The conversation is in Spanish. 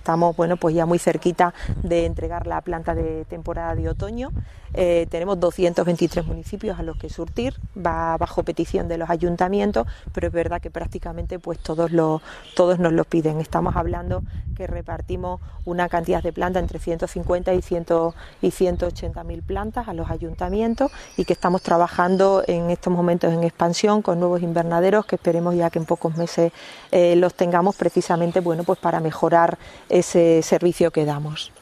estamos, bueno, pues ya muy cerquita de entregar la planta de temporada de otoño. Tenemos 223 municipios a los que surtir, va bajo petición de los ayuntamientos, pero es verdad que prácticamente pues todos nos los piden. Estamos hablando que repartimos una cantidad de plantas entre 150 y 180.000 plantas a los ayuntamientos y que estamos trabajando en estos momentos en expansión con nuevos invernaderos que esperemos ya que en pocos meses los tengamos precisamente, bueno, pues para mejorar ese servicio que damos.